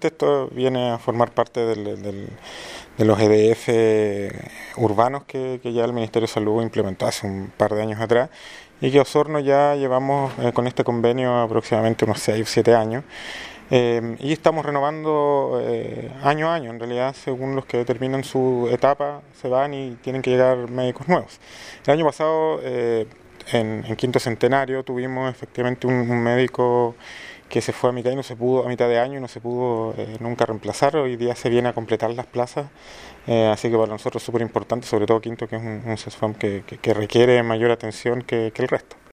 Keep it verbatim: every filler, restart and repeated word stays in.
básicamente esto viene a formar parte del, del, de los E D F urbanos que, que ya el Ministerio de Salud implementó hace un par de años atrás y que Osorno ya llevamos eh, con este convenio aproximadamente unos seis o siete años. Eh, y estamos renovando eh, año a año, en realidad, según los que terminan su etapa, se van y tienen que llegar médicos nuevos. El año pasado, eh, en, en Quinto Centenario, tuvimos efectivamente un, un médico que se fue a mitad y no se pudo, a mitad de año y no se pudo eh, nunca reemplazar. Hoy día se viene a completar las plazas, eh, así que para nosotros es súper importante, sobre todo Quinto, que es un, un CESFAM que, que, que requiere mayor atención que, que el resto.